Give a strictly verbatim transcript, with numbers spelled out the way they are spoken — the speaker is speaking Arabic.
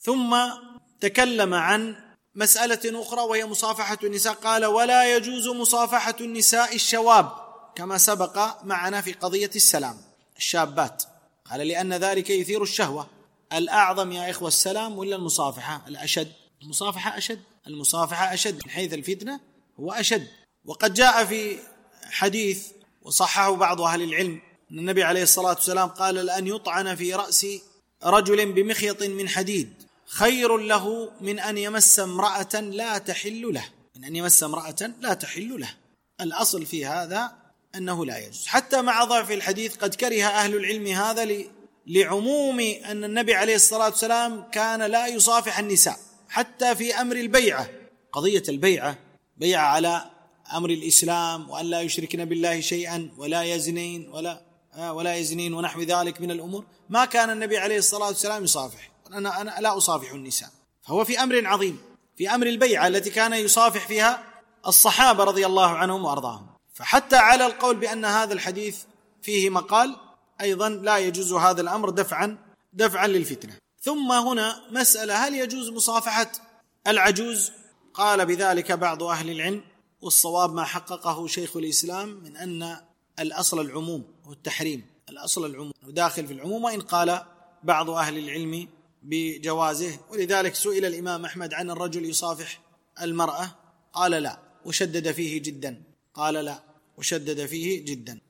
ثم تكلم عن مسألة أخرى وهي مصافحة النساء، قال: ولا يجوز مصافحة النساء الشواب كما سبق معنا في قضية السلام الشابات، قال: لأن ذلك يثير الشهوة. الأعظم يا إخوة السلام ولا المصافحة؟ الأشد المصافحة أشد، المصافحة أشد من حيث الفتنة، هو أشد. وقد جاء في حديث وصححه بعض أهل العلم أن النبي عليه الصلاة والسلام قال: لأن يطعن في رأس رجل بمخيط من حديد خير له من أن يمس امرأة لا تحل له، من أن يمس امرأة لا تحل له. الأصل في هذا أنه لا يجوز، حتى مع ضعف الحديث قد كره أهل العلم هذا لعموم أن النبي عليه الصلاة والسلام كان لا يصافح النساء حتى في أمر البيعة، قضية البيعة، بيعة على أمر الإسلام وأن لا يشركن بالله شيئا ولا يزنين ولا ولا يزنين ونحو ذلك من الأمور، ما كان النبي عليه الصلاة والسلام يصافح. أنا أنا لا أصافح النساء، فهو في أمر عظيم، في أمر البيعة التي كان يصافح فيها الصحابة رضي الله عنهم وأرضاهم. فحتى على القول بأن هذا الحديث فيه مقال أيضا لا يجوز هذا الأمر دفعا دفعا للفتنة. ثم هنا مسألة: هل يجوز مصافحة العجوز؟ قال بذلك بعض أهل العلم، والصواب ما حققه شيخ الإسلام من أن الأصل العموم والتحريم، الأصل العموم وداخل في العموم، وإن قال بعض أهل العلم بجوازه. ولذلك سئل الإمام أحمد عن الرجل يصافح المرأة، قال لا، وشدد فيه جدا، قال لا وشدد فيه جدا.